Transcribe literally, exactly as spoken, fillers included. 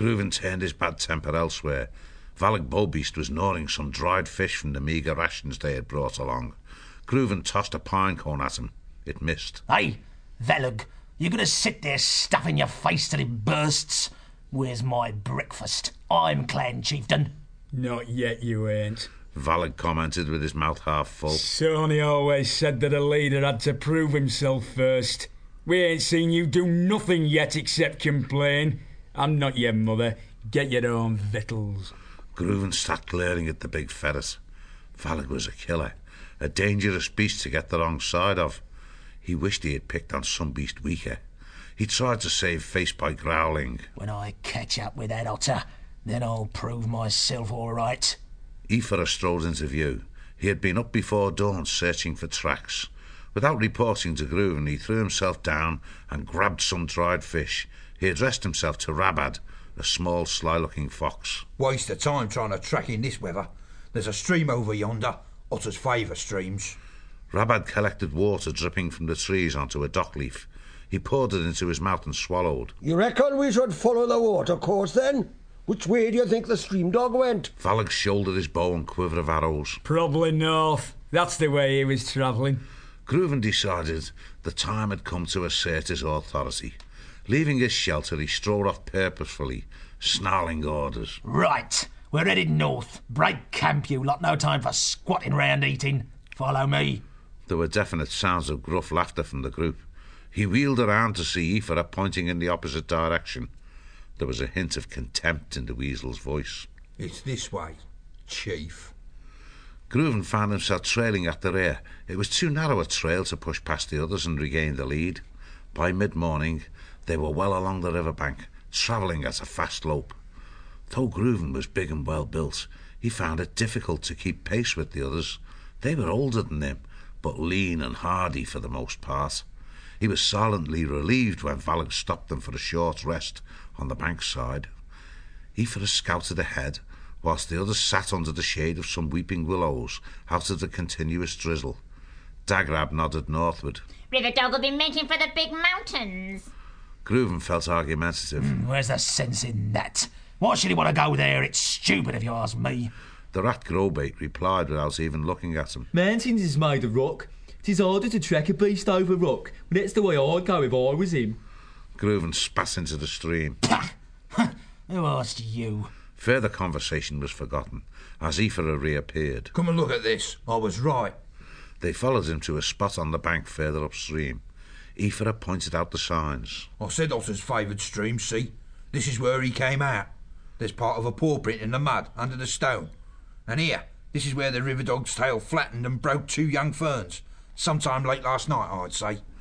Groovan turned his bad temper elsewhere. Valig Bobeast was gnawing some dried fish from the meagre rations they had brought along. Groovan tossed a pine cone at him. It missed. Hey, Valig, you gonna sit there stuffing your face till it bursts? Where's my breakfast? I'm clan chieftain. Not yet, you ain't. Valig commented with his mouth half full. Sonny always said that a leader had to prove himself first. We ain't seen you do nothing yet except complain. I'm not your mother. Get your own victuals. Groovan sat glaring at the big ferret. Valig was a killer, a dangerous beast to get the wrong side of. He wished he had picked on some beast weaker. He tried to save face by growling. When I catch up with that otter, then I'll prove myself all right. Aoife strode into view. He had been up before dawn searching for tracks. Without reporting to Groovan, he threw himself down and grabbed some dried fish. He addressed himself to Rabad, a small, sly-looking fox. Waste of time trying to track in this weather. There's a stream over yonder. Otters favour streams. Rabad collected water dripping from the trees onto a dock leaf. He poured it into his mouth and swallowed. You reckon we should follow the water course, then? Which way do you think the stream dog went? Valig shouldered his bow and quiver of arrows. Probably north. That's the way he was travelling. Groovan decided the time had come to assert his authority. Leaving his shelter, he strode off purposefully, snarling orders. Right, we're headed north. Break camp, you lot. No time for squatting round eating. Follow me. There were definite sounds of gruff laughter from the group. He wheeled around to see Aoife pointing in the opposite direction. There was a hint of contempt in the weasel's voice. It's this way, Chief. Groovan found himself trailing at the rear. It was too narrow a trail to push past the others and regain the lead. By mid-morning, they were well along the riverbank, travelling at a fast lope. Though Groovan was big and well-built, he found it difficult to keep pace with the others. They were older than him, but lean and hardy for the most part. He was silently relieved when Valig stopped them for a short rest on the bank side. Aoife scouted ahead, whilst the others sat under the shade of some weeping willows out of the continuous drizzle. Dagrab nodded northward. River Dog will be making for the big mountains. Groovan felt argumentative. Mm, where's the sense in that? Why should he want to go there? It's stupid if you ask me. The rat Grobate replied without even looking at him. Mountains is made of rock. It's harder to trek a beast over rock, but that's the way I'd go if I was him. Groovan spat into the stream. Who asked you? Further conversation was forgotten, as Aoife reappeared. Come and look at this. I was right. They followed him to a spot on the bank further upstream. Aoife pointed out the signs. I said Otter's favoured stream, see? This is where he came out. There's part of a paw print in the mud, under the stone. And here, this is where the river dog's tail flattened and broke two young ferns. Sometime late last night, I'd say.